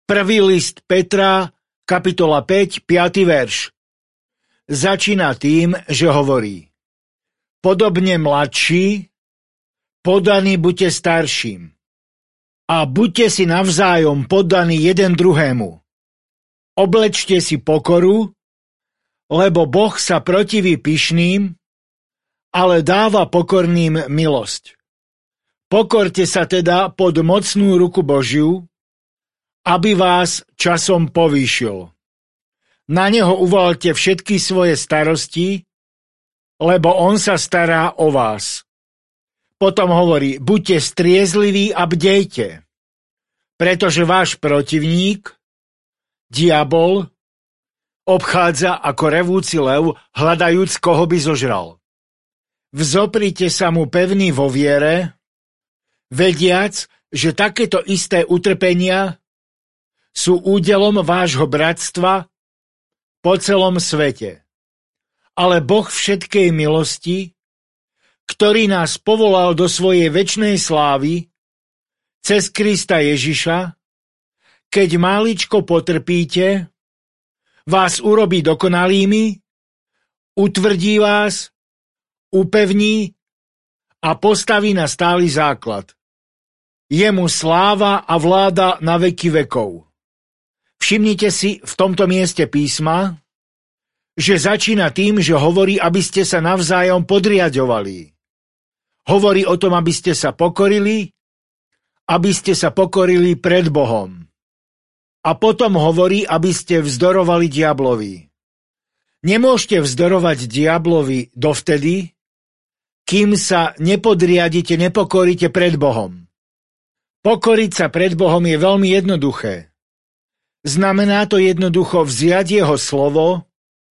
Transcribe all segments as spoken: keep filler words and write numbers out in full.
Prvý list Petra, kapitola päť, piaty verš. Začína tým, že hovorí: Podobne mladší, podaní buďte starším a buďte si navzájom poddaní jeden druhému. Oblečte si pokoru, lebo Boh sa protiví pyšným, ale dáva pokorným milosť. Pokorte sa teda pod mocnú ruku Božiu, aby vás časom povýšil. Na neho uvalte všetky svoje starosti, lebo on sa stará o vás. Potom hovorí: buďte striezliví a bdejte, pretože váš protivník, diabol, obchádza ako revúci lev, hľadajúc, koho by zožral. Vzoprite sa mu pevný vo viere, vediac, že takéto isté utrpenia sú údelom vášho bratstva po celom svete. Ale Boh všetkej milosti, ktorý nás povolal do svojej večnej slávy cez Krista Ježiša, keď máličko potrpíte, vás urobí dokonalými, utvrdí vás, upevní a postaví na stály základ. Jemu sláva a vláda na veky vekov. Všimnite si v tomto mieste písma, že začína tým, že hovorí, aby ste sa navzájom podriaďovali. Hovorí o tom, aby ste sa pokorili, aby ste sa pokorili pred Bohom. A potom hovorí, aby ste vzdorovali diablovi. Nemôžete vzdorovať diablovi dovtedy, kým sa nepodriadite, nepokoríte pred Bohom. Pokoriť sa pred Bohom je veľmi jednoduché. Znamená to jednoducho vziať jeho slovo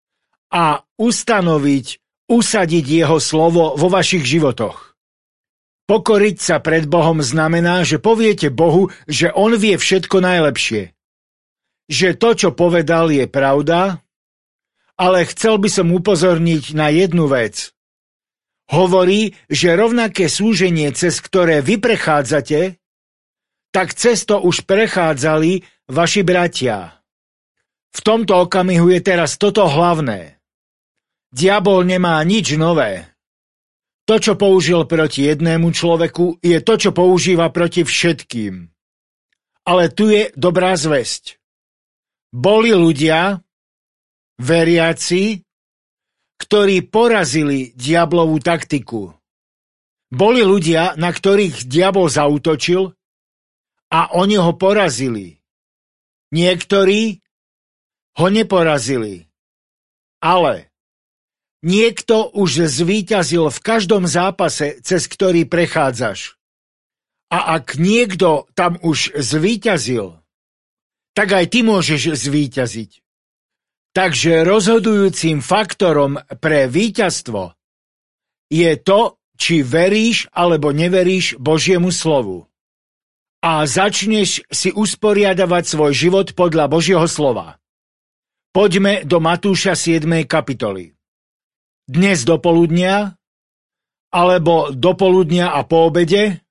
a ustanoviť, usadiť jeho slovo vo vašich životoch. Pokoriť sa pred Bohom znamená, že poviete Bohu, že on vie všetko najlepšie. Že to, čo povedal, je pravda, ale chcel by som upozorniť na jednu vec. Hovorí, že rovnaké súženie, cez ktoré vy prechádzate, tak cez to už prechádzali vaši bratia. V tomto okamihu je teraz toto hlavné. Diabol nemá nič nové. To, čo použil proti jednému človeku, je to, čo používa proti všetkým. Ale tu je dobrá zvesť. Boli ľudia, veriaci, ktorí porazili diablovú taktiku. Boli ľudia, na ktorých diabol zaútočil a oni ho porazili. Niektorí ho neporazili. Ale niekto už zvíťazil v každom zápase, cez ktorý prechádzaš. A ak niekto tam už zvíťazil, tak aj ty môžeš zvíťaziť. Takže rozhodujúcim faktorom pre víťazstvo je to, či veríš alebo neveríš Božiemu slovu. A začneš si usporiadavať svoj život podľa Božieho slova. Poďme do Matúša siedmej kapitoly. Dnes dopoludnia, alebo dopoludnia a po obede,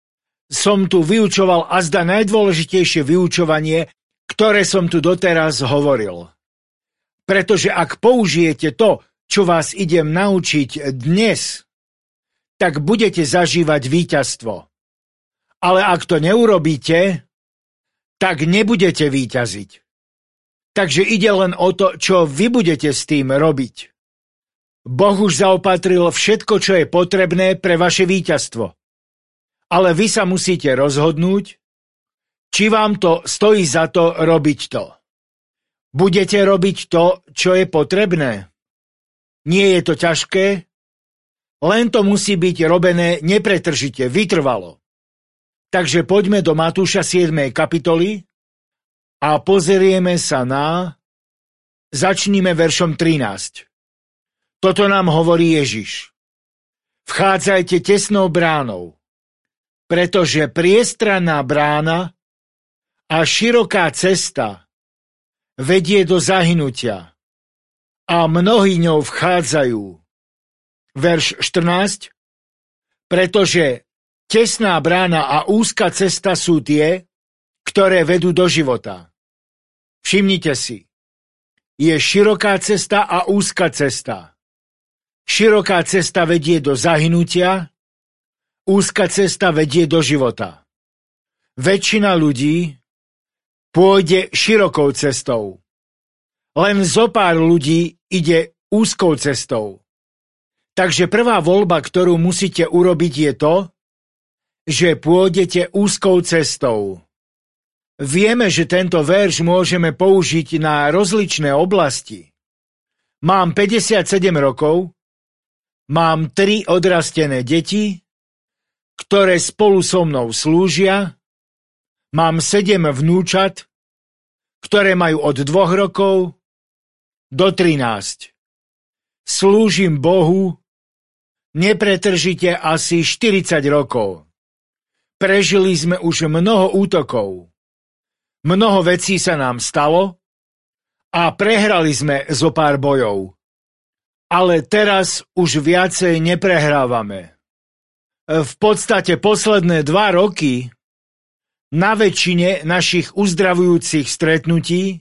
som tu vyučoval azda najdôležitejšie vyučovanie, ktoré som tu doteraz hovoril. Pretože ak použijete to, čo vás idem naučiť dnes, tak budete zažívať víťazstvo. Ale ak to neurobíte, tak nebudete víťaziť. Takže ide len o to, čo vy budete s tým robiť. Boh už zaopatril všetko, čo je potrebné pre vaše víťazstvo. Ale vy sa musíte rozhodnúť, či vám to stojí za to robiť to. Budete robiť to, čo je potrebné? Nie je to ťažké? Len to musí byť robené nepretržite, vytrvalo. Takže poďme do Matúša siedmej kapitoly a pozrieme sa na... Začníme veršom trinásť. Toto nám hovorí Ježiš. Vchádzajte tesnou bránou, pretože priestranná brána a široká cesta vedie do zahynutia a mnohí ňou vchádzajú. Verš štrnásť. Pretože tesná brána a úzka cesta sú tie, ktoré vedú do života. Všimnite si, je široká cesta a úzka cesta. Široká cesta vedie do zahynutia, úzka cesta vedie do života. Väčšina ľudí pôjde širokou cestou. Len zopár ľudí ide úzkou cestou. Takže prvá voľba, ktorú musíte urobiť, je to, že pôjdete úzkou cestou. Vieme, že tento verš môžeme použiť na rozličné oblasti. Mám päťdesiatsedem rokov, mám tri odrastené deti, ktoré spolu so mnou slúžia, mám sedem vnúčat, ktoré majú od dvoch rokov do trinásť. Slúžim Bohu nepretržite asi štyridsať rokov. Prežili sme už mnoho útokov. Mnoho vecí sa nám stalo a prehrali sme zo pár bojov. Ale teraz už viacej neprehrávame. V podstate posledné dva roky na väčšine našich uzdravujúcich stretnutí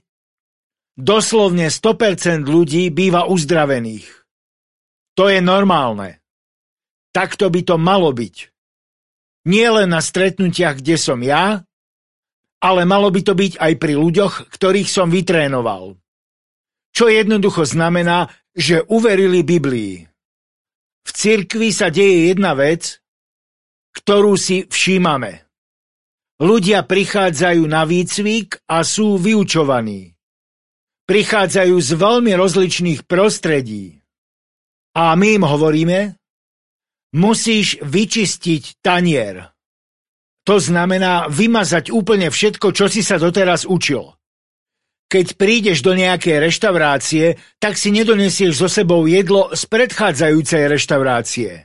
doslovne sto percent ľudí býva uzdravených. To je normálne. Takto by to malo byť. Nie len na stretnutiach, kde som ja, ale malo by to byť aj pri ľuďoch, ktorých som vytrénoval. Čo jednoducho znamená, že uverili Biblii. V cirkvi sa deje jedna vec, ktorú si všímame. Ľudia prichádzajú na výcvik a sú vyučovaní. Prichádzajú z veľmi rozličných prostredí. A my im hovoríme, musíš vyčistiť tanier. To znamená vymazať úplne všetko, čo si sa doteraz učil. Keď prídeš do nejakej reštaurácie, tak si nedonesieš so sebou jedlo z predchádzajúcej reštaurácie.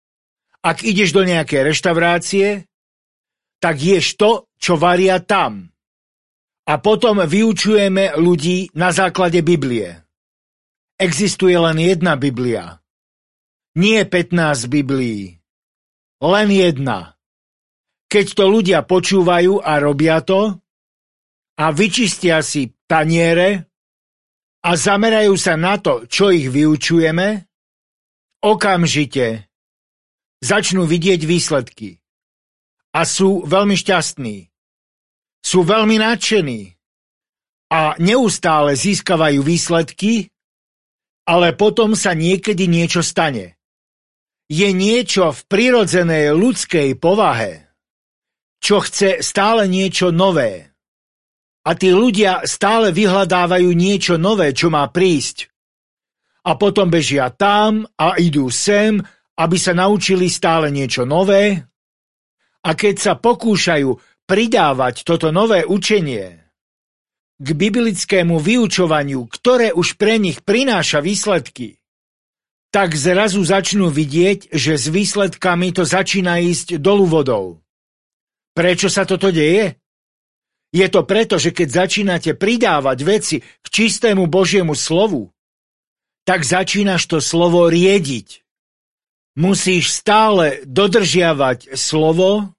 Ak ideš do nejakej reštaurácie, tak ješ to, čo varia tam. A potom vyučujeme ľudí na základe Biblie. Existuje len jedna Biblia. Nie pätnásť Biblií. Len jedna. Keď to ľudia počúvajú a robia to a vyčistia si taniere a zamerajú sa na to, čo ich vyučujeme, okamžite začnú vidieť výsledky. A sú veľmi šťastní. Sú veľmi nadšení. A neustále získavajú výsledky, ale potom sa niekedy niečo stane. Je niečo v prirodzenej ľudskej povahe, čo chce stále niečo nové. A tí ľudia stále vyhľadávajú niečo nové, čo má prísť. A potom bežia tam a idú sem, aby sa naučili stále niečo nové. A keď sa pokúšajú pridávať toto nové učenie k biblickému vyučovaniu, ktoré už pre nich prináša výsledky, tak zrazu začnú vidieť, že s výsledkami to začína ísť dolu vodou. Prečo sa toto deje? Je to preto, že keď začínate pridávať veci k čistému Božiemu slovu, tak začínaš to slovo riediť. Musíš stále dodržiavať slovo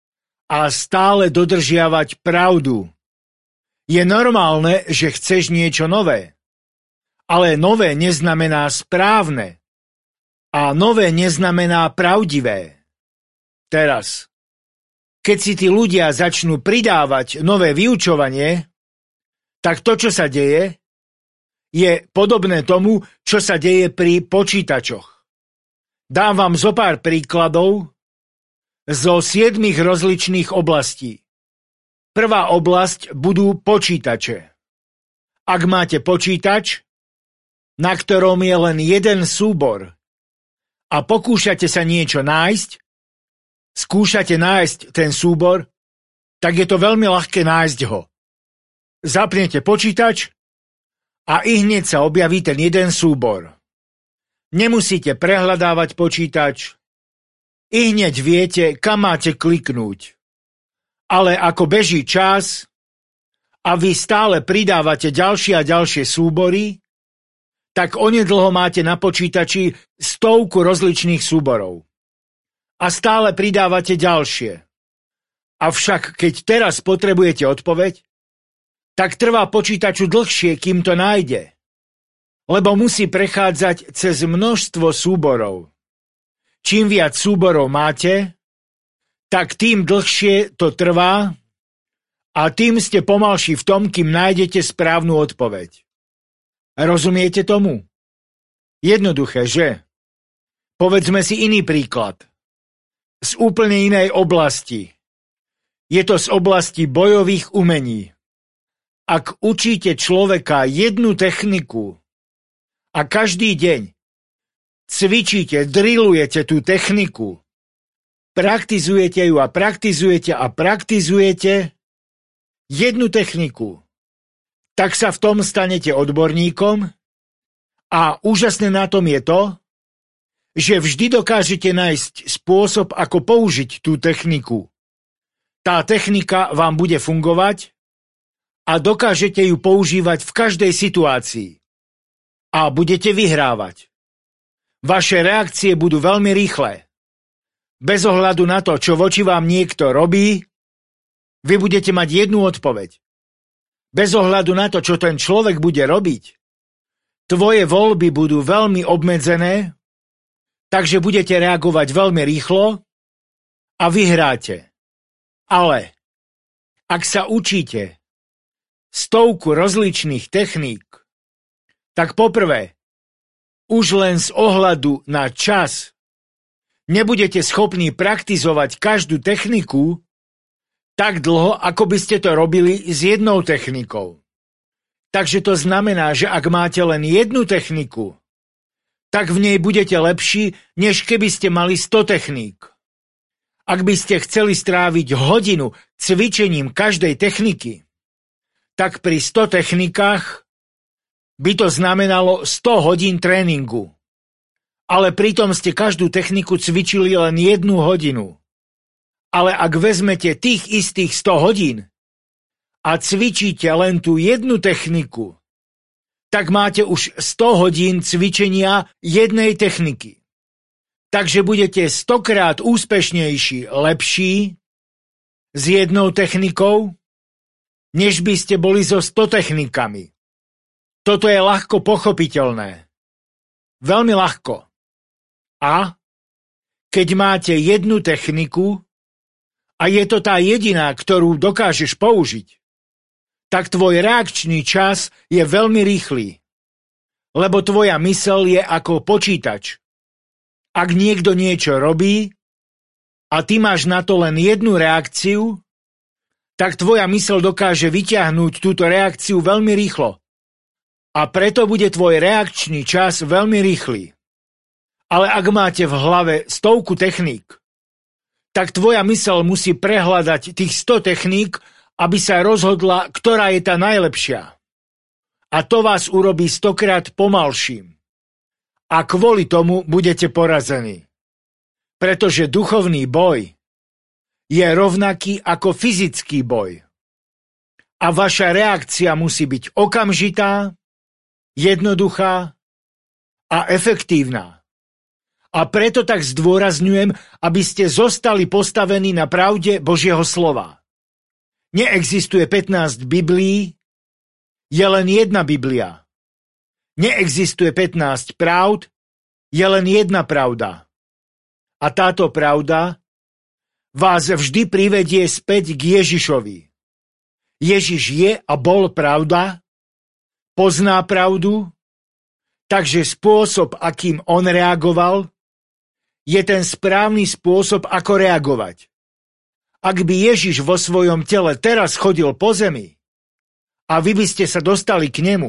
a stále dodržiavať pravdu. Je normálne, že chceš niečo nové. Ale nové neznamená správne. A nové neznamená pravdivé. Teraz, keď si tí ľudia začnú pridávať nové vyučovanie, tak to, čo sa deje, je podobné tomu, čo sa deje pri počítačoch. Dám vám zo pár príkladov zo siedmich rozličných oblastí. Prvá oblasť budú počítače. Ak máte počítač, na ktorom je len jeden súbor a pokúšate sa niečo nájsť, skúšate nájsť ten súbor, tak je to veľmi ľahké nájsť ho. Zapnete počítač a i hneď sa objaví ten jeden súbor. Nemusíte prehľadávať počítač. I hneď viete, kam máte kliknúť. Ale ako beží čas a vy stále pridávate ďalšie a ďalšie súbory, tak onedlho máte na počítači stovku rozličných súborov. A stále pridávate ďalšie. Avšak keď teraz potrebujete odpoveď, tak trvá počítaču dlhšie, kým to nájde, lebo musí prechádzať cez množstvo súborov. Čím viac súborov máte, tak tým dlhšie to trvá a tým ste pomalší v tom, kým nájdete správnu odpoveď. Rozumiete tomu? Jednoduché, že? Povedzme si iný príklad. Z úplne inej oblasti. Je to z oblasti bojových umení. Ak učíte človeka jednu techniku a každý deň cvičíte, drillujete tú techniku, praktizujete ju a praktizujete a praktizujete jednu techniku, tak sa v tom stanete odborníkom a úžasné na tom je to, že vždy dokážete nájsť spôsob, ako použiť tú techniku. Tá technika vám bude fungovať a dokážete ju používať v každej situácii. A budete vyhrávať. Vaše reakcie budú veľmi rýchle. Bez ohľadu na to, čo voči vám niekto robí, vy budete mať jednu odpoveď. Bez ohľadu na to, čo ten človek bude robiť, tvoje voľby budú veľmi obmedzené, takže budete reagovať veľmi rýchlo a vyhráte. Ale ak sa učíte stovku rozličných techník, tak poprvé, už len z ohľadu na čas nebudete schopní praktizovať každú techniku tak dlho, ako by ste to robili s jednou technikou. Takže to znamená, že ak máte len jednu techniku, tak v nej budete lepší, než keby ste mali sto techník. Ak by ste chceli stráviť hodinu cvičením každej techniky, tak pri sto technikách by to znamenalo sto hodín tréningu. Ale pritom ste každú techniku cvičili len jednu hodinu. Ale ak vezmete tých istých sto hodín a cvičíte len tú jednu techniku, tak máte už sto hodín cvičenia jednej techniky. Takže budete stokrát úspešnejší, lepší s jednou technikou, než by ste boli so sto technikami. Toto je ľahko pochopiteľné. Veľmi ľahko. A keď máte jednu techniku a je to tá jediná, ktorú dokážeš použiť, tak tvoj reakčný čas je veľmi rýchly, lebo tvoja myseľ je ako počítač. Ak niekto niečo robí a ty máš na to len jednu reakciu, tak tvoja myseľ dokáže vyťahnuť túto reakciu veľmi rýchlo. A preto bude tvoj reakčný čas veľmi rýchly. Ale ak máte v hlave stovku techník, tak tvoja myseľ musí prehľadať tých sto techník, aby sa rozhodla, ktorá je tá najlepšia. A to vás urobí stokrát pomalším. A kvôli tomu budete porazení. Pretože duchovný boj je rovnaký ako fyzický boj. A vaša reakcia musí byť okamžitá, jednoduchá a efektívna. A preto tak zdôrazňujem, aby ste zostali postavení na pravde Božieho slova. Neexistuje pätnásť Biblií, je len jedna Biblia. Neexistuje pätnásť pravd, je len jedna pravda. A táto pravda vás vždy privedie späť k Ježišovi. Ježiš je a bol pravda, pozná pravdu, takže spôsob, akým on reagoval, je ten správny spôsob, ako reagovať. Ak by Ježiš vo svojom tele teraz chodil po zemi a vy by ste sa dostali k nemu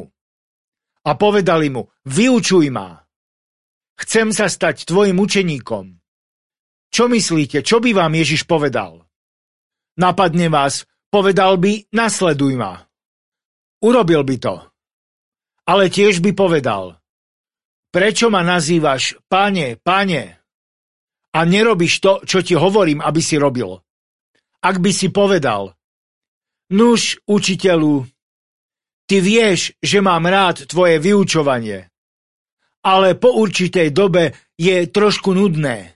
a povedali mu, vyučuj ma, chcem sa stať tvojim učeníkom. Čo myslíte, čo by vám Ježiš povedal? Napadne vás, povedal by, nasleduj ma. Urobil by to. Ale tiež by povedal, prečo ma nazývaš Pane, Pane, a nerobíš to, čo ti hovorím, aby si robil? Ak by si povedal, nuž, učiteľu, ty vieš, že mám rád tvoje vyučovanie, ale po určitej dobe je trošku nudné.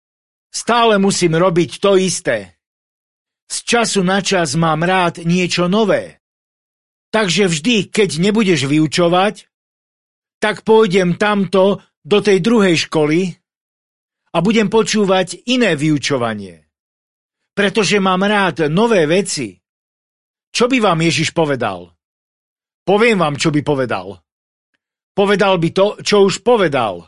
Stále musím robiť to isté. Z času na čas mám rád niečo nové. Takže vždy, keď nebudeš vyučovať, tak pôjdem tamto do tej druhej školy a budem počúvať iné vyučovanie. Pretože mám rád nové veci. Čo by vám Ježiš povedal? Poviem vám, čo by povedal. Povedal by to, čo už povedal.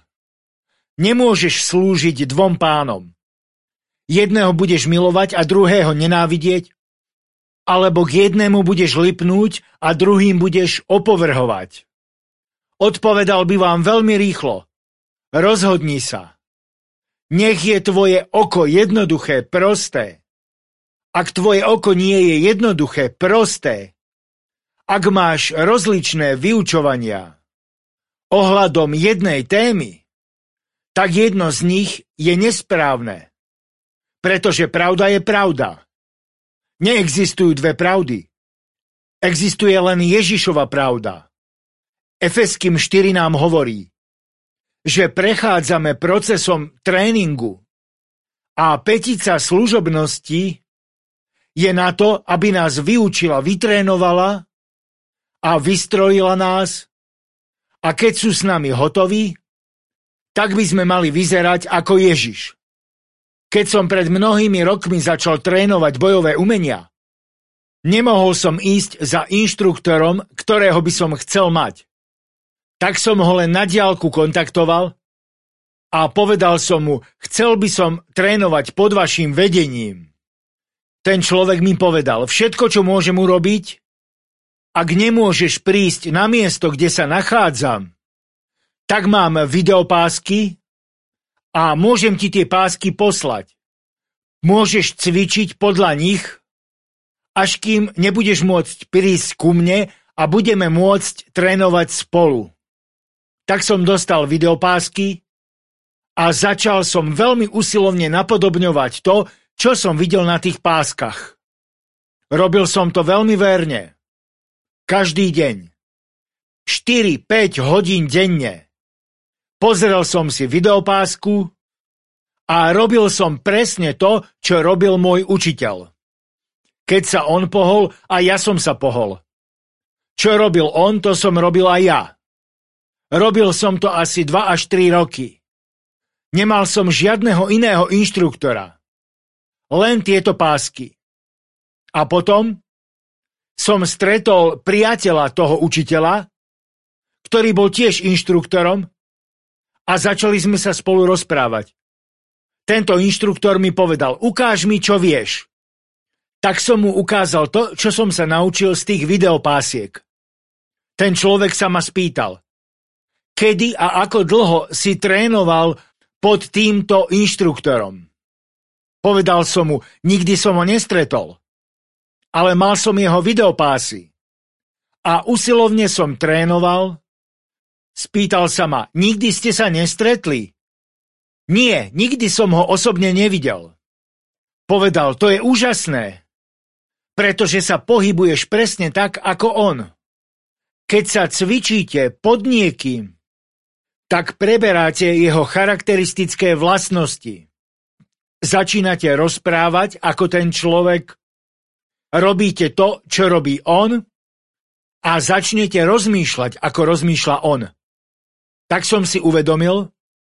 Nemôžeš slúžiť dvom pánom. Jedného budeš milovať a druhého nenávidieť, alebo k jednému budeš lipnúť a druhým budeš opovrhovať. Odpovedal by vám veľmi rýchlo. Rozhodni sa. Nech je tvoje oko jednoduché, prosté. Ak tvoje oko nie je jednoduché, prosté, ak máš rozličné vyučovania ohľadom jednej témy, tak jedno z nich je nesprávne. Pretože pravda je pravda. Neexistujú dve pravdy. Existuje len Ježišova pravda. Efeským štyri nám hovorí, že prechádzame procesom tréningu a pätica služobnosti je na to, aby nás vyučila, vytrénovala a vystrojila nás a keď sú s nami hotoví, tak by sme mali vyzerať ako Ježiš. Keď som pred mnohými rokmi začal trénovať bojové umenia, nemohol som ísť za inštruktorom, ktorého by som chcel mať. Tak som ho len na diaľku kontaktoval a povedal som mu, chcel by som trénovať pod vašim vedením. Ten človek mi povedal, všetko, čo môžem urobiť, ak nemôžeš prísť na miesto, kde sa nachádzam, tak mám videopásky a môžem ti tie pásky poslať. Môžeš cvičiť podľa nich, až kým nebudeš môcť prísť ku mne a budeme môcť trénovať spolu. Tak som dostal videopásky a začal som veľmi usilovne napodobňovať to, čo som videl na tých páskach. Robil som to veľmi verne. Každý deň. štyri päť hodín denne. Pozrel som si videopásku a robil som presne to, čo robil môj učiteľ. Keď sa on pohol, a ja som sa pohol. Čo robil on, to som robil aj ja. Robil som to asi dva až tri roky. Nemal som žiadneho iného inštruktora. Len tieto pásky. A potom som stretol priateľa toho učiteľa, ktorý bol tiež inštruktorom, a začali sme sa spolu rozprávať. Tento inštruktor mi povedal, ukáž mi, čo vieš. Tak som mu ukázal to, čo som sa naučil z tých videopásiek. Ten človek sa ma spýtal, kedy a ako dlho si trénoval pod týmto inštruktorom. Povedal som mu, nikdy som ho nestretol, ale mal som jeho videopásy. A usilovne som trénoval. Spýtal sa ma, nikdy ste sa nestretli? Nie, nikdy som ho osobne nevidel. Povedal, to je úžasné, pretože sa pohybuješ presne tak, ako on. Keď sa cvičíte pod niekým, tak preberáte jeho charakteristické vlastnosti. Začínate rozprávať ako ten človek, robíte to, čo robí on a začnete rozmýšľať, ako rozmýšľa on. Tak som si uvedomil,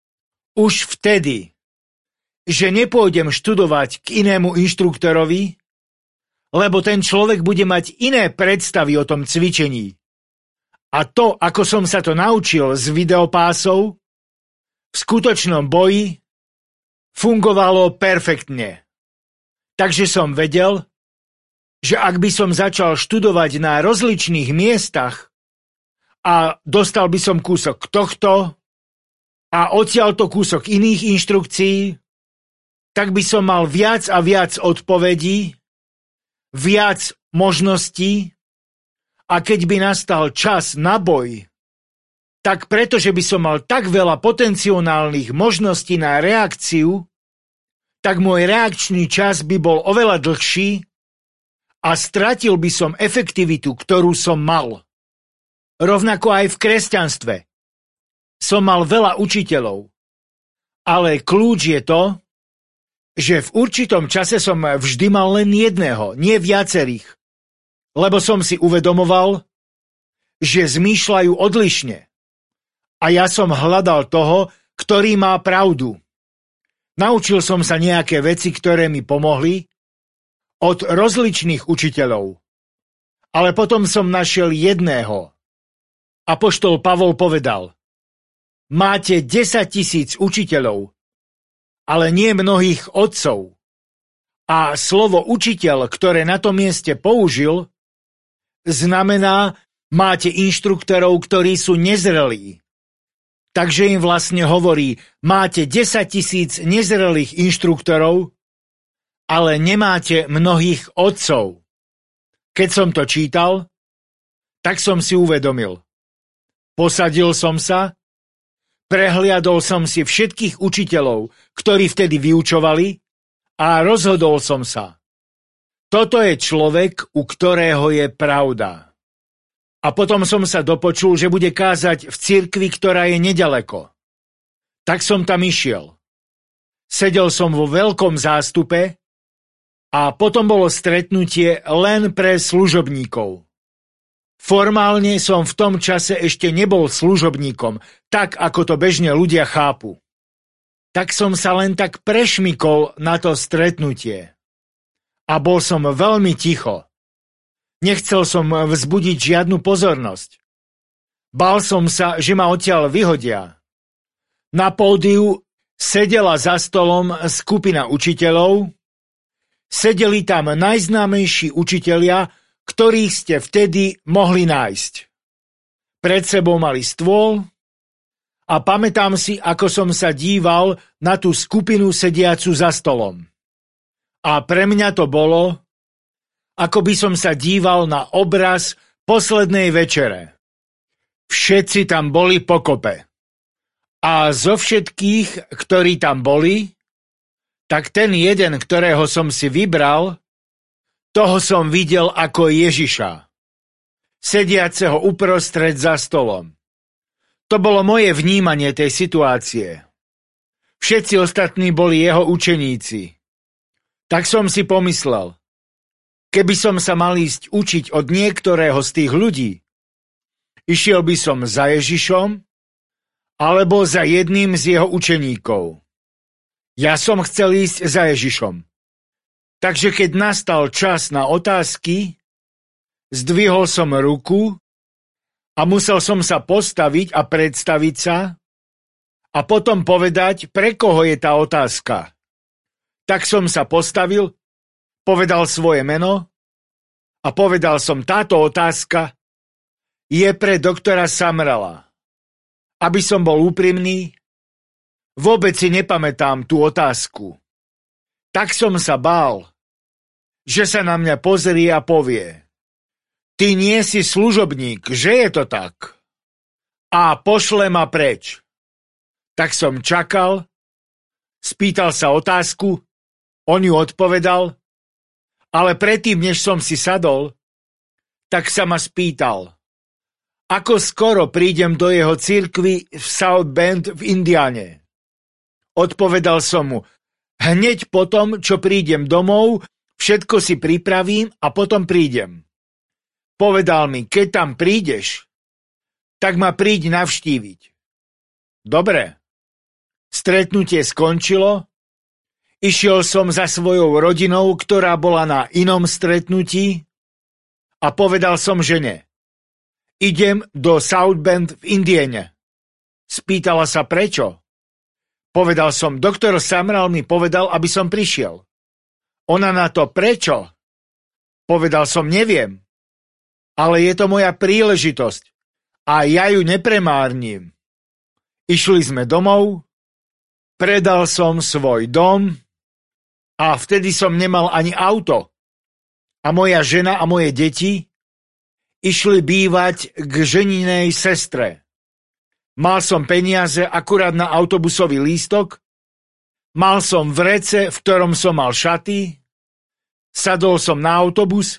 už vtedy, že nepôjdem študovať k inému inštruktorovi, lebo ten človek bude mať iné predstavy o tom cvičení. A to, ako som sa to naučil z videopásov, v skutočnom boji fungovalo perfektne. Takže som vedel, že ak by som začal študovať na rozličných miestach a dostal by som kúsok tohto a odtiaľto kúsok iných inštrukcií, tak by som mal viac a viac odpovedí, viac možností a keď by nastal čas na boj, tak pretože by som mal tak veľa potenciálnych možností na reakciu, tak môj reakčný čas by bol oveľa dlhší a stratil by som efektivitu, ktorú som mal. Rovnako aj v kresťanstve. Som mal veľa učiteľov, ale kľúč je to, že v určitom čase som vždy mal len jedného, nie viacerých. Lebo som si uvedomoval, že zmýšľajú odlišne. A ja som hľadal toho, ktorý má pravdu. Naučil som sa nejaké veci, ktoré mi pomohli od rozličných učiteľov. Ale potom som našiel jedného. Apoštol Pavol povedal: máte desaťtisíc učiteľov, ale nie mnohých otcov. A slovo učiteľ, ktoré na tom mieste použil, znamená, máte inštruktorov, ktorí sú nezrelí. Takže im vlastne hovorí, máte desaťtisíc nezrelých inštruktorov, ale nemáte mnohých otcov. Keď som to čítal, tak som si uvedomil. Posadil som sa, prehliadol som si všetkých učiteľov, ktorí vtedy vyučovali, a rozhodol som sa. Toto je človek, u ktorého je pravda. A potom som sa dopočul, že bude kázať v cirkvi, ktorá je nedaleko. Tak som tam išiel. Sedel som vo veľkom zástupe a potom bolo stretnutie len pre služobníkov. Formálne som v tom čase ešte nebol služobníkom, tak ako to bežne ľudia chápu. Tak som sa len tak prešmykol na to stretnutie. A bol som veľmi ticho. Nechcel som vzbudiť žiadnu pozornosť. Bál som sa, že ma odtiaľ vyhodia. Na pódiu sedela za stolom skupina učiteľov. Sedeli tam najznámejší učitelia, ktorých ste vtedy mohli nájsť. Pred sebou mali stôl a pamätám si, ako som sa díval na tú skupinu sediacu za stolom. A pre mňa to bolo, ako by som sa díval na obraz poslednej večere. Všetci tam boli pokope. A zo všetkých, ktorí tam boli, tak ten jeden, ktorého som si vybral, toho som videl ako Ježiša, sediaceho uprostred za stolom. To bolo moje vnímanie tej situácie. Všetci ostatní boli jeho učeníci. Tak som si pomyslel, keby som sa mal ísť učiť od niektorého z tých ľudí, išiel by som za Ježišom alebo za jedným z jeho učeníkov. Ja som chcel ísť za Ježišom. Takže keď nastal čas na otázky, zdvihol som ruku a musel som sa postaviť a predstaviť sa a potom povedať, pre koho je tá otázka. Tak som sa postavil, povedal svoje meno a povedal som, táto otázka je pre doktora Samrela. Aby som bol úprimný, vôbec si nepamätám tú otázku. Tak som sa bál, že sa na mňa pozrie a povie, ty nie si služobník, že je to tak? A pošle ma preč. Tak som čakal, spýtal sa otázku, on ju odpovedal, ale predtým, než som si sadol, tak sa ma spýtal, ako skoro prídem do jeho cirkvi v South Bend v Indiane. Odpovedal som mu, hneď potom, čo prídem domov, všetko si pripravím a potom prídem. Povedal mi, keď tam prídeš, tak ma príď navštíviť. Dobre. Stretnutie skončilo, išiel som za svojou rodinou, ktorá bola na inom stretnutí a povedal som žene, idem do South Bend v Indiane. Spýtala sa prečo? Povedal som, doktor Samral mi povedal, aby som prišiel. Ona na to, prečo? Povedal som, neviem. Ale je to moja príležitosť a ja ju nepremárnim. Išli sme domov, predal som svoj dom a vtedy som nemal ani auto. A moja žena a moje deti išli bývať k ženinej sestre. Mal som peniaze akurát na autobusový lístok, mal som vrece, v ktorom som mal šaty, sadol som na autobus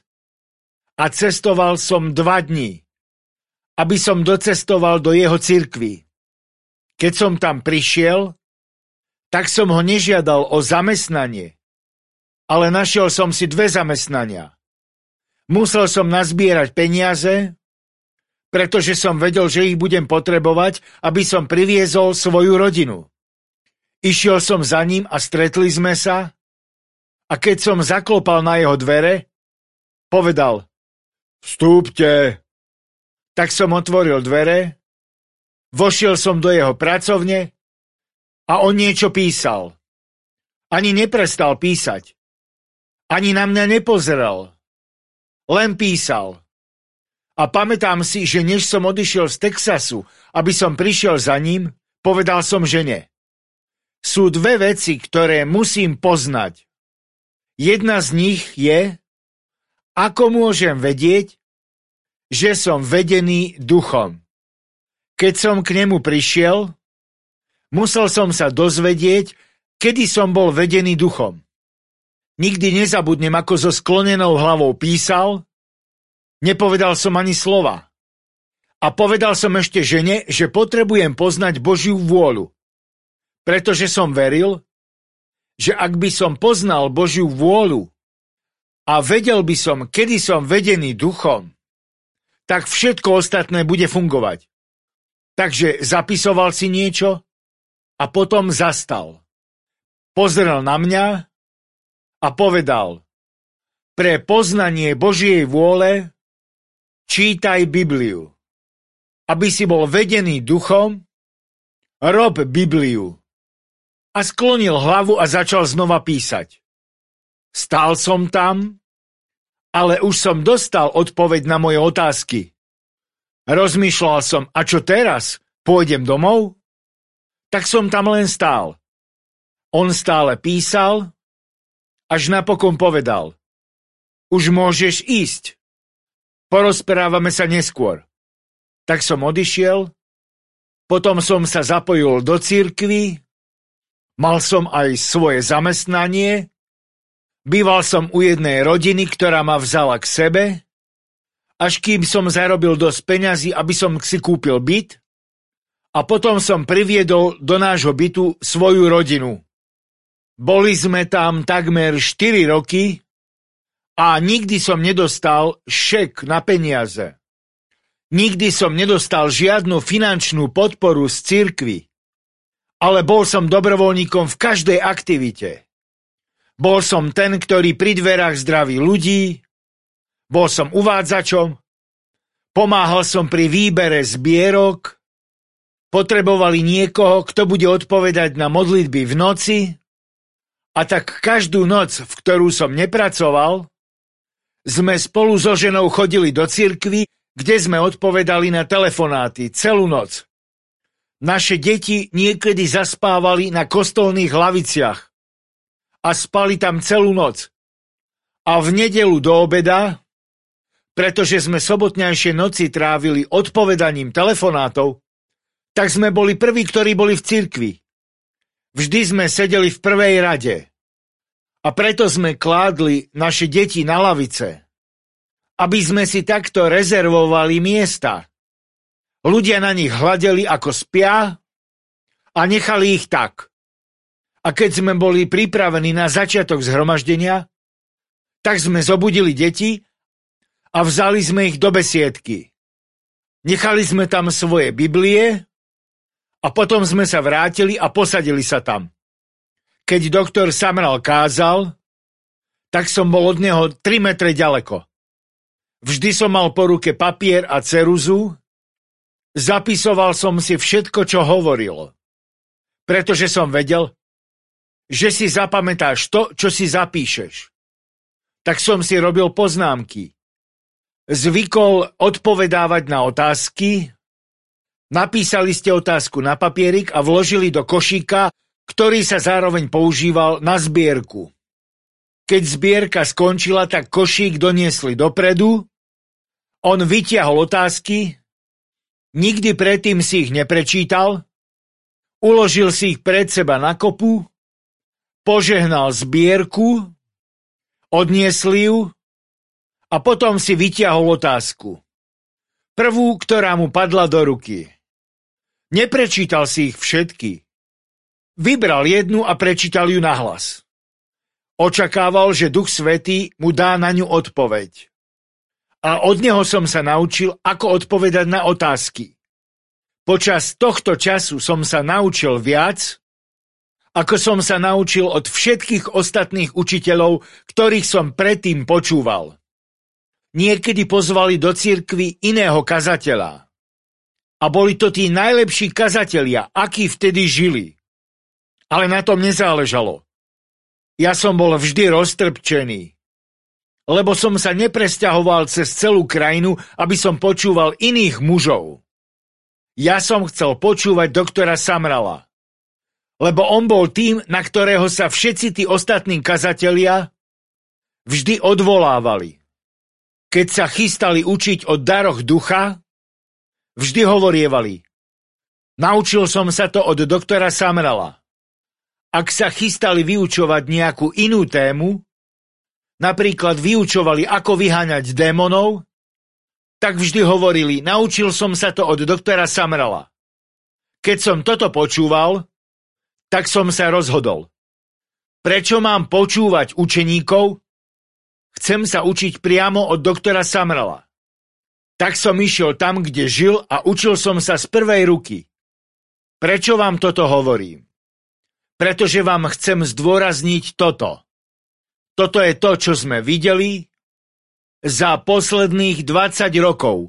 a cestoval som dva dni, aby som docestoval do jeho cirkvi. Keď som tam prišiel, tak som ho nežiadal o zamestnanie, ale našiel som si dve zamestnania. Musel som nazbierať peniaze, pretože som vedel, že ich budem potrebovať, aby som priviezol svoju rodinu. Išiel som za ním a stretli sme sa a keď som zaklopal na jeho dvere, povedal: vstúpte. Tak som otvoril dvere, vošiel som do jeho pracovne a on niečo písal. Ani neprestal písať. Ani na mňa nepozeral. Len písal. A pamätám si, že než som odišiel z Texasu, aby som prišiel za ním, povedal som žene: sú dve veci, ktoré musím poznať. Jedna z nich je, ako môžem vedieť, že som vedený duchom. Keď som k nemu prišiel, musel som sa dozvedieť, kedy som bol vedený duchom. Nikdy nezabudnem, ako so sklonenou hlavou písal, nepovedal som ani slova. A povedal som ešte žene, že potrebujem poznať Božiu vôľu, pretože som veril, že ak by som poznal Božiu vôľu a vedel by som, kedy som vedený duchom, tak všetko ostatné bude fungovať. Takže zapisoval si niečo a potom zastal. Pozrel na mňa a povedal: pre poznanie Božej vôle čítaj Bibliu. Aby si bol vedený duchom, rob Bibliu. A sklonil hlavu a začal znova písať. Stál som tam, ale už som dostal odpoveď na moje otázky. Rozmýšľal som, a čo teraz? Pôjdem domov? Tak som tam len stál. On stále písal, až napokon povedal: už môžeš ísť. Porozprávame sa neskôr. Tak som odišiel, potom som sa zapojil do cirkvi, mal som aj svoje zamestnanie, býval som u jednej rodiny, ktorá ma vzala k sebe, až kým som zarobil dosť peňazí, aby som si kúpil byt, a potom som priviedol do nášho bytu svoju rodinu. Boli sme tam takmer štyri roky a nikdy som nedostal šek na peniaze. Nikdy som nedostal žiadnu finančnú podporu z cirkvi, ale bol som dobrovoľníkom v každej aktivite. Bol som ten, ktorý pri dverách zdraví ľudí, bol som uvádzačom, pomáhal som pri výbere zbierok, potrebovali niekoho, kto bude odpovedať na modlitby v noci, a tak každú noc, v ktorú som nepracoval, sme spolu so ženou chodili do cirkvi, kde sme odpovedali na telefonáty celú noc. Naše deti niekedy zaspávali na kostolných laviciach a spali tam celú noc. A v nedeľu do obeda, pretože sme sobotnejšie noci trávili odpovedaním telefonátov, tak sme boli prví, ktorí boli v cirkvi. Vždy sme sedeli v prvej rade. A preto sme kládli naše deti na lavice, aby sme si takto rezervovali miesta. Ľudia na nich hľadeli, ako spia, a nechali ich tak. A keď sme boli pripravení na začiatok zhromaždenia, tak sme zobudili deti a vzali sme ich do besiedky. Nechali sme tam svoje Biblie a potom sme sa vrátili a posadili sa tam. Keď doktor Samral kázal, tak som bol od neho tri metre ďaleko. Vždy som mal po ruke papier a ceruzu, zapisoval som si všetko, čo hovoril, pretože som vedel, že si zapamätáš to, čo si zapíšeš. Tak som si robil poznámky. Zvykol odpovedávať na otázky, napísali ste otázku na papierik a vložili do košíka, ktorý sa zároveň používal na zbierku. Keď zbierka skončila, tak košík doniesli dopredu, on vytiahol otázky, nikdy predtým si ich neprečítal, uložil si ich pred seba na kopu, požehnal zbierku, odniesli ju a potom si vytiahol otázku. Prvú, ktorá mu padla do ruky. Neprečítal si ich všetky. Vybral jednu a prečítal ju nahlas. Očakával, že Duch Svätý mu dá na ňu odpoveď. A od neho som sa naučil, ako odpovedať na otázky. Počas tohto času som sa naučil viac, ako som sa naučil od všetkých ostatných učiteľov, ktorých som predtým počúval. Niekedy pozvali do cirkvi iného kazateľa. A boli to tí najlepší kazatelia, akí vtedy žili. Ale na tom nezáležalo. Ja som bol vždy roztrpčený, lebo som sa nepresťahoval cez celú krajinu, aby som počúval iných mužov. Ja som chcel počúvať doktora Samrala, lebo on bol tým, na ktorého sa všetci tí ostatní kazatelia vždy odvolávali. Keď sa chystali učiť o daroch ducha, vždy hovorievali: naučil som sa to od doktora Samrala. Ak sa chystali vyučovať nejakú inú tému, napríklad vyučovali, ako vyháňať démonov, tak vždy hovorili: naučil som sa to od doktora Samrala. Keď som toto počúval, tak som sa rozhodol. Prečo mám počúvať učeníkov? Chcem sa učiť priamo od doktora Samrala. Tak som išiel tam, kde žil a učil som sa z prvej ruky. Prečo vám toto hovorím? Pretože vám chcem zdôrazniť toto. Toto je to, čo sme videli za posledných dvadsať rokov.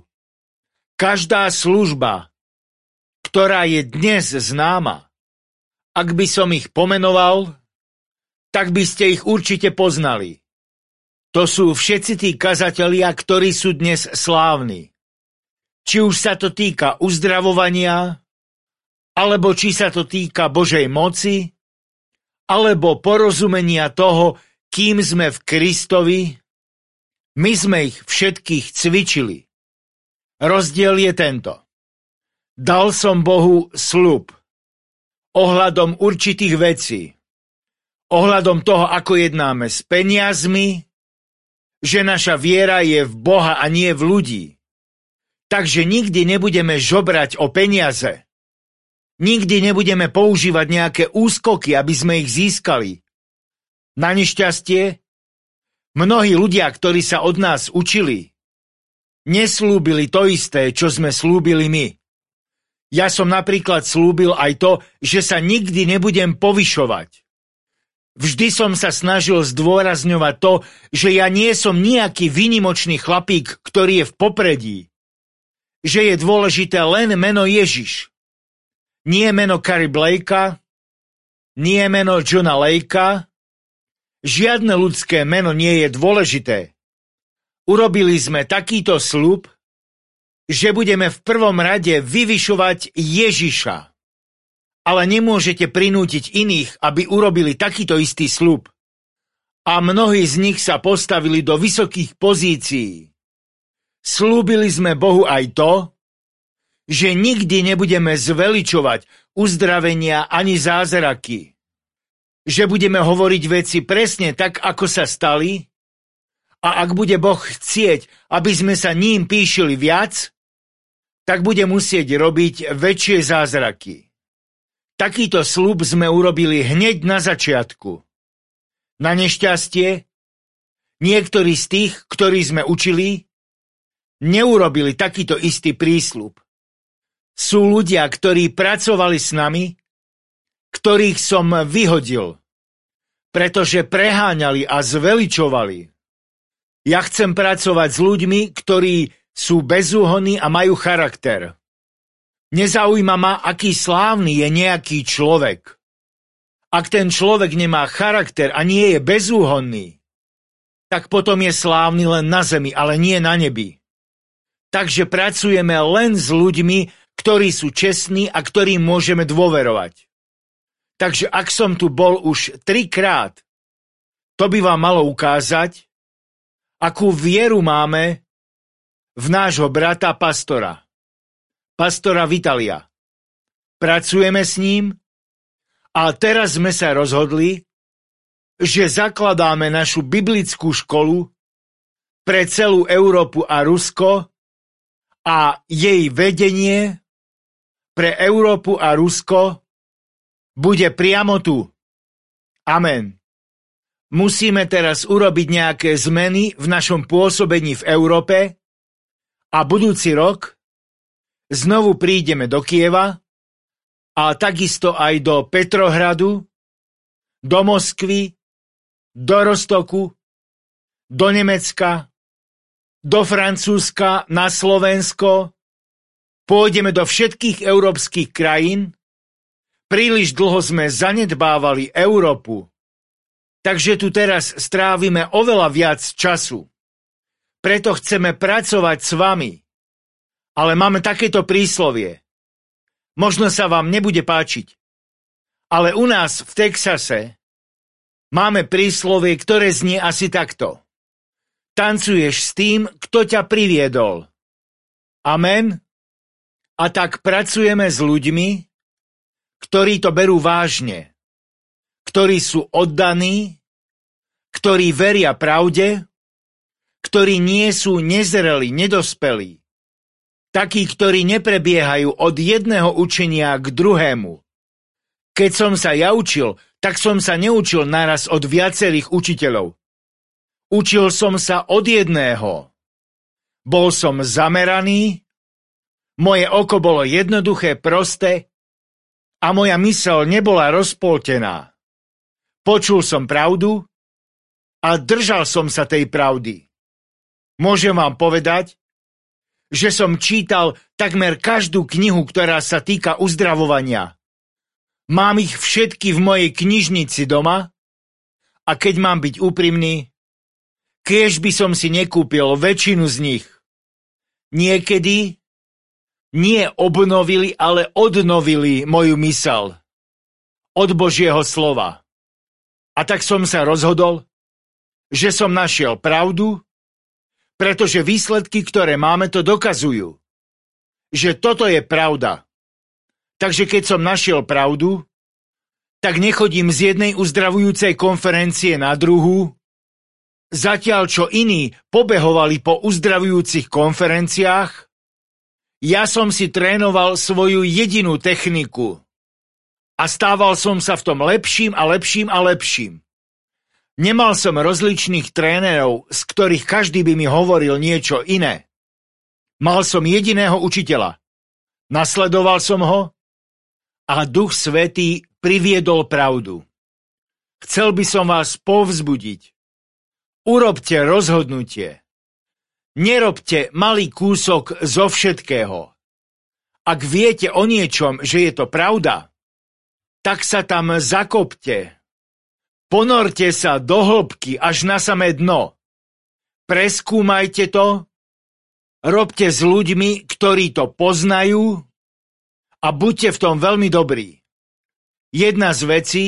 Každá služba, ktorá je dnes známa, ak by som ich pomenoval, tak by ste ich určite poznali. To sú všetci tí kazatelia, ktorí sú dnes slávni. Či už sa to týka uzdravovania, alebo či sa to týka Božej moci, alebo porozumenia toho, kým sme v Kristovi, my sme ich všetkých cvičili. Rozdiel je tento. Dal som Bohu sľub ohľadom určitých vecí, ohľadom toho, ako jednáme s peniazmi, že naša viera je v Boha a nie v ľudí. Takže nikdy nebudeme žobrať o peniaze. Nikdy nebudeme používať nejaké úskoky, aby sme ich získali. Na nešťastie, mnohí ľudia, ktorí sa od nás učili, neslúbili to isté, čo sme slúbili my. Ja som napríklad slúbil aj to, že sa nikdy nebudem povyšovať. Vždy som sa snažil zdôrazňovať to, že ja nie som nejaký výnimočný chlapík, ktorý je v popredí. Že je dôležité len meno Ježiš. Nie meno Carrie Blakea, nie meno Johna Lakea. Žiadne ľudské meno nie je dôležité. Urobili sme takýto sľub, že budeme v prvom rade vyvyšovať Ježiša. Ale nemôžete prinútiť iných, aby urobili takýto istý sľub. A mnohí z nich sa postavili do vysokých pozícií. Slúbili sme Bohu aj to, že nikdy nebudeme zveličovať uzdravenia ani zázraky. Že budeme hovoriť veci presne tak, ako sa stali, a ak bude Boh chcieť, aby sme sa ním píšili viac, tak bude musieť robiť väčšie zázraky. Takýto sľub sme urobili hneď na začiatku. Na nešťastie, niektorí z tých, ktorí sme učili, neurobili takýto istý prísľub. Sú ľudia, ktorí pracovali s nami, ktorých som vyhodil, pretože preháňali a zveličovali. Ja chcem pracovať s ľuďmi, ktorí sú bezúhonní a majú charakter. Nezaujíma ma, aký slávny je nejaký človek. Ak ten človek nemá charakter a nie je bezúhonný, tak potom je slávny len na zemi, ale nie na nebi. Takže pracujeme len s ľuďmi, ktorí sú čestní a ktorým môžeme dôverovať. Takže ak som tu bol už trikrát, to by vám malo ukázať, akú vieru máme v nášho brata pastora. Pastora Vitalia. Pracujeme s ním a teraz sme sa rozhodli, že zakladáme našu biblickú školu pre celú Európu a Rusko a jej vedenie pre Európu a Rusko bude priamo tu. Amen. Musíme teraz urobiť nejaké zmeny v našom pôsobení v Európe, A budúci rok znovu prídeme do Kieva a takisto aj do Petrohradu, do Moskvy, do Rostoku, do Nemecka, do Francúzska, na Slovensko. Pôjdeme do všetkých európskych krajín. Príliš dlho sme zanedbávali Európu, takže tu teraz strávime oveľa viac času. Preto chceme pracovať s vami. Ale máme takéto príslovie. Možno sa vám nebude páčiť. Ale u nás v Texase máme príslovie, ktoré znie asi takto. Tancuješ s tým, kto ťa priviedol. Amen. A tak pracujeme s ľuďmi, ktorí to berú vážne, ktorí sú oddaní, ktorí veria pravde, ktorí nie sú nezrelí, nedospelí, takí, ktorí neprebiehajú od jedného učenia k druhému. Keď som sa ja učil, tak som sa neučil naraz od viacerých učiteľov. Učil som sa od jedného. Bol som zameraný, moje oko bolo jednoduché, prosté, a moja myseľ nebola rozpoltená. Počul som pravdu a držal som sa tej pravdy. Môžem vám povedať, že som čítal takmer každú knihu, ktorá sa týka uzdravovania. Mám ich všetky v mojej knižnici doma a keď mám byť úprimný, kiež by som si nekúpil väčšinu z nich. Niekedy nie obnovili, ale odnovili moju myseľ od Božieho slova. A tak som sa rozhodol, že som našiel pravdu, pretože výsledky, ktoré máme, to dokazujú, že toto je pravda. Takže keď som našiel pravdu, tak nechodím z jednej uzdravujúcej konferencie na druhú, zatiaľ čo iní pobehovali po uzdravujúcich konferenciách. Ja som si trénoval svoju jedinú techniku a stával som sa v tom lepším a lepším a lepším. Nemal som rozličných trénerov, z ktorých každý by mi hovoril niečo iné. Mal som jediného učiteľa. Nasledoval som ho a Duch Svätý priviedol pravdu. Chcel by som vás povzbudiť. Urobte rozhodnutie. Nerobte malý kúsok zo všetkého. Ak viete o niečom, že je to pravda, tak sa tam zakopte. Ponorte sa do hĺbky až na samé dno. Preskúmajte to, robte s ľuďmi, ktorí to poznajú a buďte v tom veľmi dobrí. Jedna z vecí,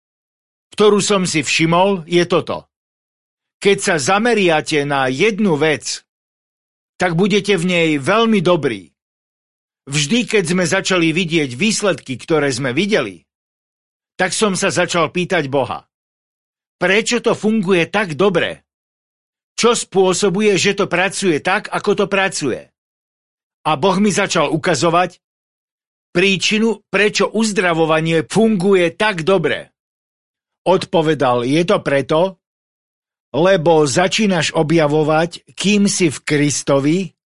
ktorú som si všimol, je toto. Keď sa zameriate na jednu vec, tak budete v nej veľmi dobrí. Vždy, keď sme začali vidieť výsledky, ktoré sme videli, tak som sa začal pýtať Boha. Prečo to funguje tak dobre? Čo spôsobuje, že to pracuje tak, ako to pracuje? A Boh mi začal ukazovať príčinu, prečo uzdravovanie funguje tak dobre. Odpovedal, je to preto, lebo začínaš objavovať, kým si v Kristovi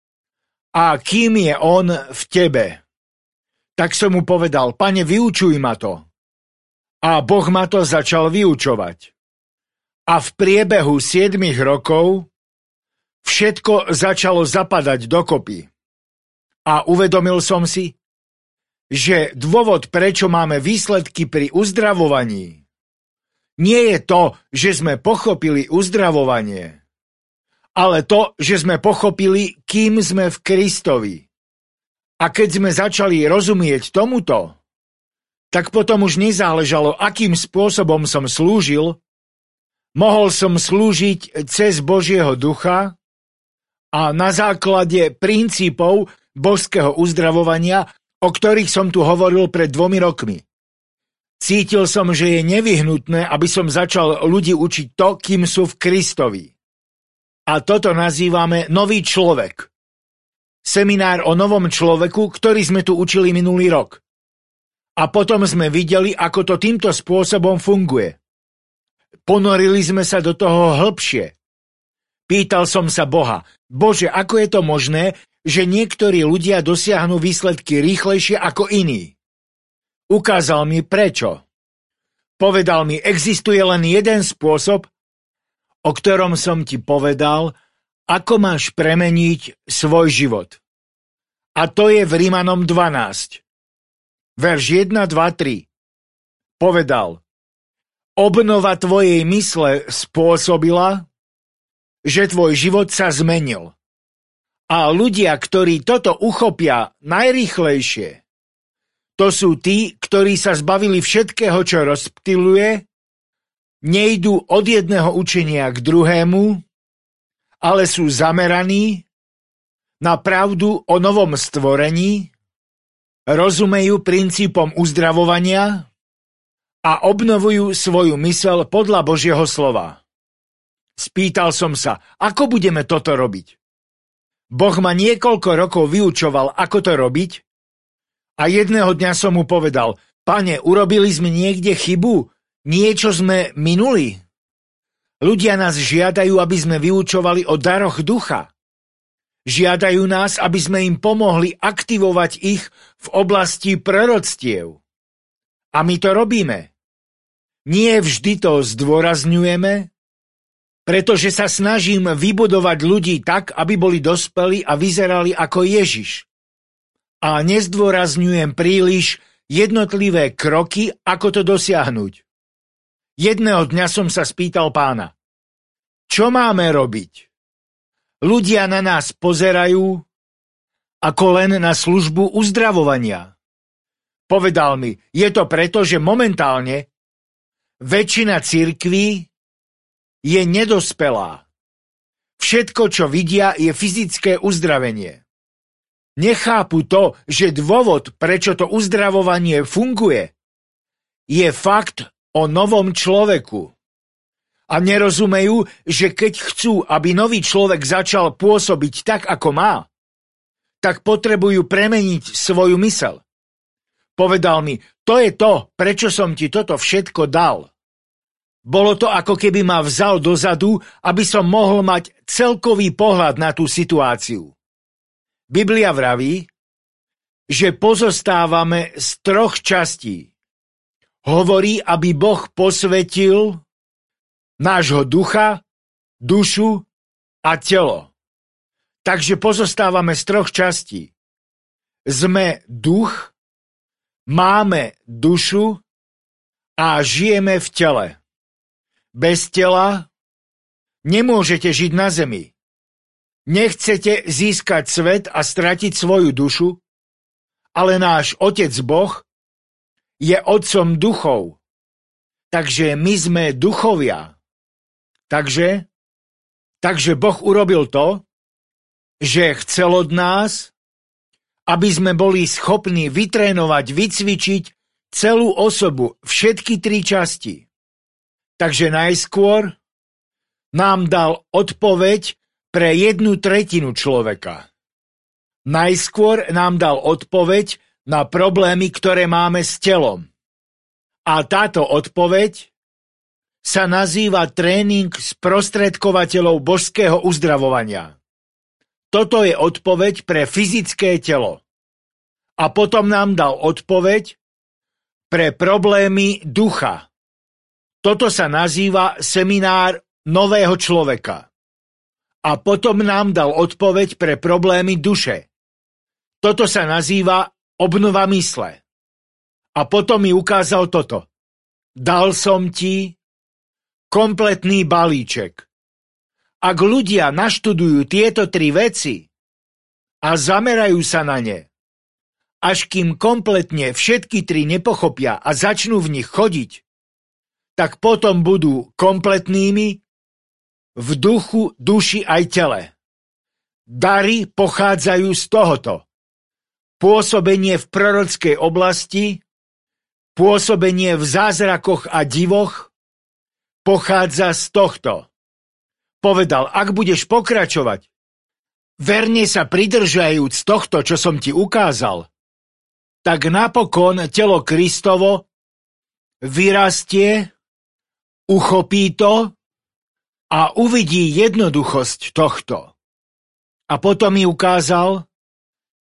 a kým je on v tebe. Tak som mu povedal, Pane, vyučuj ma to. A Boh ma to začal vyučovať. A v priebehu siedmich rokov všetko začalo zapadať dokopy. A uvedomil som si, že dôvod, prečo máme výsledky pri uzdravovaní, nie je to, že sme pochopili uzdravovanie, ale to, že sme pochopili, kým sme v Kristovi. A keď sme začali rozumieť tomuto, tak potom už nezáležalo, akým spôsobom som slúžil, mohol som slúžiť cez Božieho ducha a na základe princípov božského uzdravovania, o ktorých som tu hovoril pred dvomi rokmi. Cítil som, že je nevyhnutné, aby som začal ľudí učiť to, kým sú v Kristovi. A toto nazývame nový človek. Seminár o novom človeku, ktorý sme tu učili minulý rok. A potom sme videli, ako to týmto spôsobom funguje. Ponorili sme sa do toho hĺbšie. Pýtal som sa Boha, Bože, ako je to možné, že niektorí ľudia dosiahnu výsledky rýchlejšie ako iní. Ukázal mi prečo. Povedal mi, existuje len jeden spôsob, o ktorom som ti povedal, ako máš premeniť svoj život. A to je v Rímanom dvanásť. Verš jeden, dva, tri. Povedal, obnova tvojej mysle spôsobila, že tvoj život sa zmenil. A ľudia, ktorí toto uchopia najrýchlejšie, to sú tí, ktorí sa zbavili všetkého, čo rozptyluje, nejdú od jedného učenia k druhému, ale sú zameraní na pravdu o novom stvorení, rozumejú princípom uzdravovania a obnovujú svoju myseľ podľa Božieho slova. Spýtal som sa, ako budeme toto robiť? Boh ma niekoľko rokov vyučoval, ako to robiť, a jedného dňa som mu povedal, Pane, urobili sme niekde chybu, niečo sme minuli. Ľudia nás žiadajú, aby sme vyučovali o daroch ducha. Žiadajú nás, aby sme im pomohli aktivovať ich v oblasti proroctiev. A my to robíme. Nie vždy to zdôrazňujeme, pretože sa snažím vybudovať ľudí tak, aby boli dospelí a vyzerali ako Ježiš. A nezdôrazňujem príliš jednotlivé kroky, ako to dosiahnuť. Jedného dňa som sa spýtal Pána, čo máme robiť? Ľudia na nás pozerajú ako len na službu uzdravovania. Povedal mi, je to preto, že momentálne väčšina cirkví je nedospelá. Všetko, čo vidia, je fyzické uzdravenie. Nechápu to, že dôvod, prečo to uzdravovanie funguje, je fakt o novom človeku. A nerozumejú, že keď chcú, aby nový človek začal pôsobiť tak, ako má, tak potrebujú premeniť svoju myseľ. Povedal mi, to je to, prečo som ti toto všetko dal. Bolo to, ako keby ma vzal dozadu, aby som mohol mať celkový pohľad na tú situáciu. Biblia vraví, že pozostávame z troch častí. Hovorí, aby Boh posvetil nášho ducha, dušu a telo. Takže pozostávame z troch častí. Sme duch, máme dušu a žijeme v tele. Bez tela nemôžete žiť na zemi. Nechcete získať svet a stratiť svoju dušu, ale náš Otec Boh je otcom duchov. Takže my sme duchovia. Takže, takže Boh urobil to, že chcel od nás, aby sme boli schopní vytrénovať, vycvičiť celú osobu, všetky tri časti. Takže najskôr nám dal odpoveď pre jednu tretinu človeka. Najskôr nám dal odpoveď na problémy, ktoré máme s telom. A táto odpoveď sa nazýva tréning sprostredkovateľov božského uzdravovania. Toto je odpoveď pre fyzické telo. A potom nám dal odpoveď pre problémy ducha. Toto sa nazýva seminár nového človeka. A potom nám dal odpoveď pre problémy duše. Toto sa nazýva obnova mysle. A potom mi ukázal toto. Dal som ti kompletný balíček. Ak ľudia naštudujú tieto tri veci a zamerajú sa na ne, až kým kompletne všetky tri nepochopia a začnú v nich chodiť, tak potom budú kompletnými v duchu, duši aj tele. Dary pochádzajú z tohoto. Pôsobenie v prorockej oblasti, pôsobenie v zázrakoch a divoch pochádza z tohto. Povedal, ak budeš pokračovať, verne sa pridržajúc tohto, čo som ti ukázal, tak napokon telo Kristovo vyrastie, uchopí to a uvidí jednoduchosť tohto. A potom mi ukázal,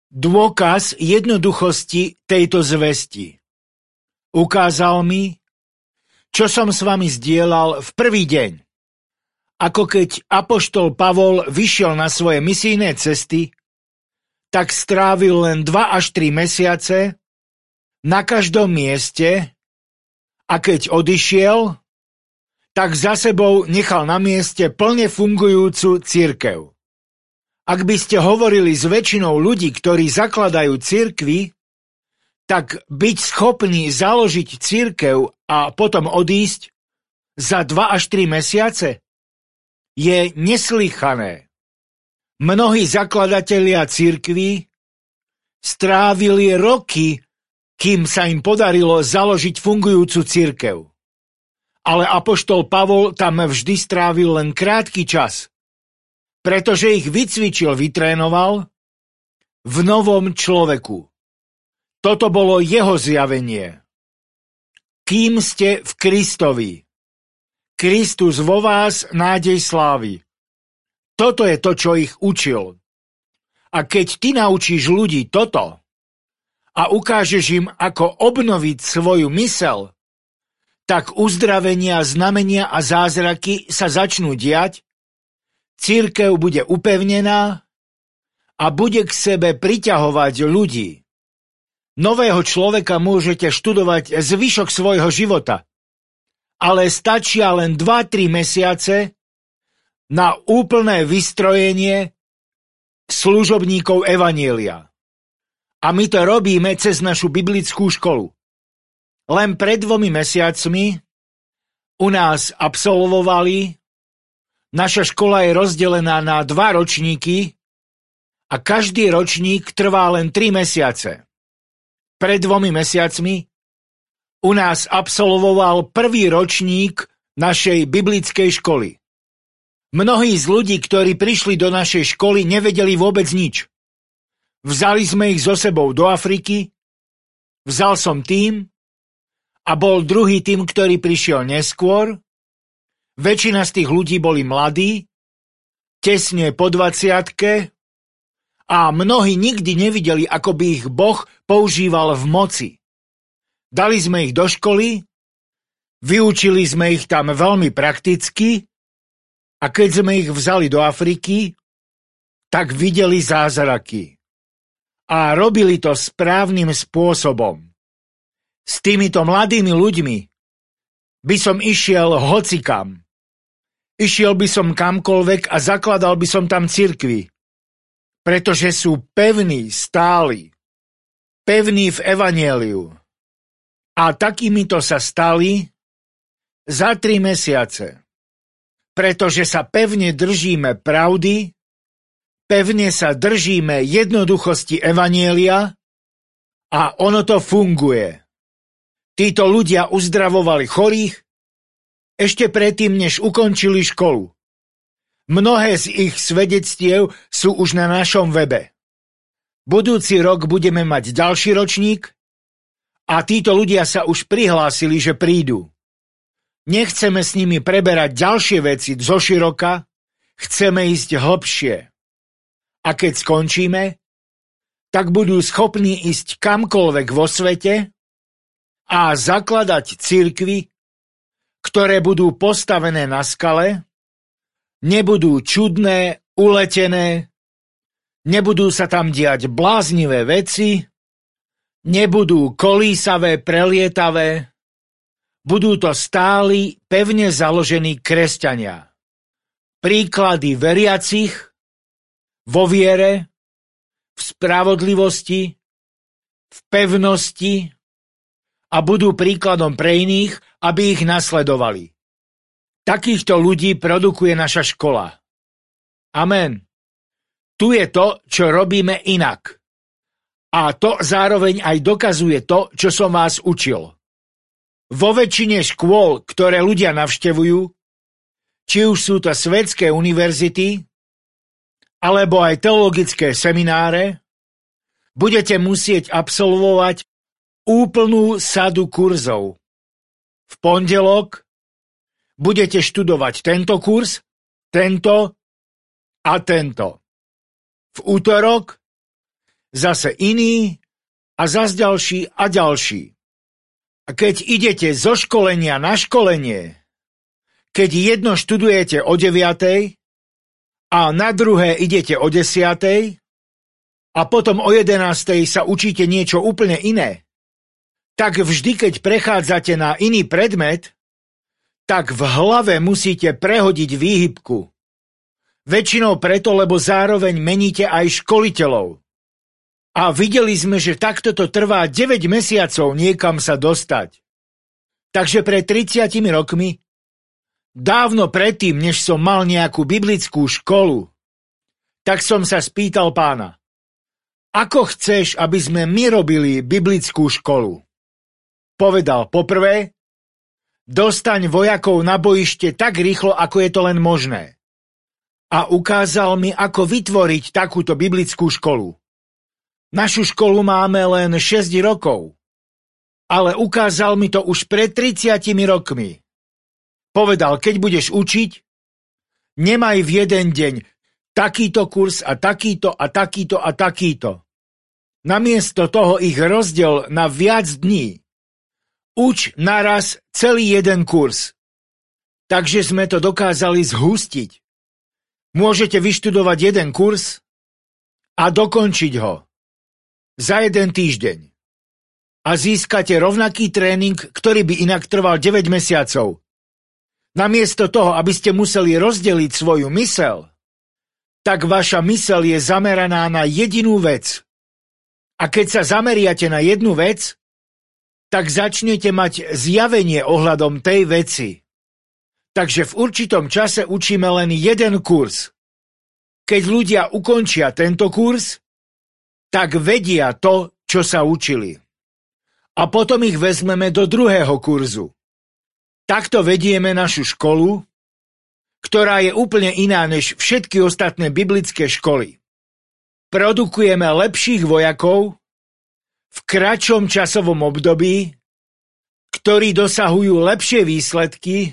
dôkaz jednoduchosti tejto zvesti. Ukázal mi, čo som s vami zdieľal v prvý deň. Ako keď apoštol Pavol vyšiel na svoje misijné cesty, tak strávil len dva až tri mesiace na každom mieste a keď odišiel, tak za sebou nechal na mieste plne fungujúcu cirkev. Ak by ste hovorili s väčšinou ľudí, ktorí zakladajú cirkvi, tak byť schopný založiť cirkev a potom odísť za dva až tri mesiace je neslýchané. Mnohí zakladatelia cirkví strávili roky, kým sa im podarilo založiť fungujúcu cirkev. Ale apoštol Pavol tam vždy strávil len krátky čas, pretože ich vycvičil, vytrénoval v novom človeku. Toto bolo jeho zjavenie. Kým ste v Kristovi? Kristus vo vás, nádej slávy. Toto je to, čo ich učil. A keď ty naučíš ľudí toto a ukážeš im, ako obnoviť svoju mysel, tak uzdravenia, znamenia a zázraky sa začnú diať, cirkev bude upevnená a bude k sebe priťahovať ľudí. Nového človeka môžete študovať zvyšok svojho života, ale stačia len dva tri mesiace na úplné vystrojenie služobníkov evanjelia. A my to robíme cez našu biblickú školu. Len pred dvomi mesiacmi u nás absolvovali, naša škola je rozdelená na dva ročníky a každý ročník trvá len tri mesiace. Pred dvomi mesiacmi u nás absolvoval prvý ročník našej biblickej školy. Mnohí z ľudí, ktorí prišli do našej školy, nevedeli vôbec nič. Vzali sme ich so sebou do Afriky, vzal som tým a bol druhý tým, ktorý prišiel neskôr. Väčšina z tých ľudí boli mladí, tesne po dvadsiatke a mnohí nikdy nevideli, ako by ich Boh používal v moci. Dali sme ich do školy, vyučili sme ich tam veľmi prakticky a keď sme ich vzali do Afriky, tak videli zázraky. A robili to správnym spôsobom. S týmito mladými ľuďmi by som išiel hocikam. Išiel by som kamkoľvek a zakladal by som tam cirkvi, pretože sú pevní, stáli, pevní v evanjeliu. A takýmito sa stali za tri mesiace, pretože sa pevne držíme pravdy, pevne sa držíme jednoduchosti evanjelia a ono to funguje. Títo ľudia uzdravovali chorých ešte predtým, než ukončili školu. Mnohé z ich svedectiev sú už na našom webe. Budúci rok budeme mať ďalší ročník a títo ľudia sa už prihlásili, že prídu. Nechceme s nimi preberať ďalšie veci zoširoka, chceme ísť hlbšie. A keď skončíme, tak budú schopní ísť kamkoľvek vo svete a zakladať cirkvi, ktoré budú postavené na skale, nebudú čudné, uletené, nebudú sa tam diať bláznivé veci, nebudú kolísavé, prelietavé, budú to stáli, pevne založení kresťania. Príklady veriacich vo viere, v spravodlivosti, v pevnosti a budú príkladom pre iných, aby ich nasledovali. Takýchto ľudí produkuje naša škola. Amen. Tu je to, čo robíme inak. A to zároveň aj dokazuje to, čo som vás učil. Vo väčšine škôl, ktoré ľudia navštevujú, či už sú to svetské univerzity, alebo aj teologické semináre, budete musieť absolvovať úplnú sadu kurzov. V pondelok budete študovať tento kurz, tento a tento. V útorok zase iný a zas ďalší a ďalší. A keď idete zo školenia na školenie, keď jedno študujete o deviatej a na druhé idete o desiatej a potom o jedenástej sa učíte niečo úplne iné, tak vždy, keď prechádzate na iný predmet, tak v hlave musíte prehodiť výhybku. Väčšinou preto, lebo zároveň meníte aj školiteľov. A videli sme, že takto to trvá deväť mesiacov niekam sa dostať. Takže pred tridsiatimi rokmi, dávno predtým, než som mal nejakú biblickú školu, tak som sa spýtal Pána, ako chceš, aby sme my robili biblickú školu? Povedal, poprvé, dostaň vojakov na bojište tak rýchlo, ako je to len možné. A ukázal mi, ako vytvoriť takúto biblickú školu. Našu školu máme len šesť rokov, ale ukázal mi to už pred tridsiatimi rokmi. Povedal, keď budeš učiť, nemaj v jeden deň takýto kurz a takýto a takýto a takýto. Namiesto toho ich rozdiel na viac dní. Uč naraz celý jeden kurz. Takže sme to dokázali zhustiť. Môžete vyštudovať jeden kurz a dokončiť ho za jeden týždeň. A získate rovnaký tréning, ktorý by inak trval deväť mesiacov. Namiesto toho, aby ste museli rozdeliť svoju myseľ, tak vaša myseľ je zameraná na jedinú vec. A keď sa zameriate na jednu vec, tak začnete mať zjavenie ohľadom tej veci. Takže v určitom čase učíme len jeden kurz. Keď ľudia ukončia tento kurz, tak vedia to, čo sa učili. A potom ich vezmeme do druhého kurzu. Takto vedieme našu školu, ktorá je úplne iná než všetky ostatné biblické školy. Produkujeme lepších vojakov v kratšom časovom období, ktorí dosahujú lepšie výsledky,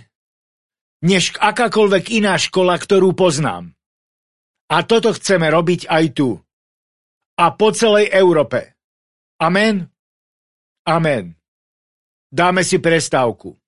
než akákoľvek iná škola, ktorú poznám. A toto chceme robiť aj tu. A po celej Európe. Amen. Amen. Dáme si prestávku.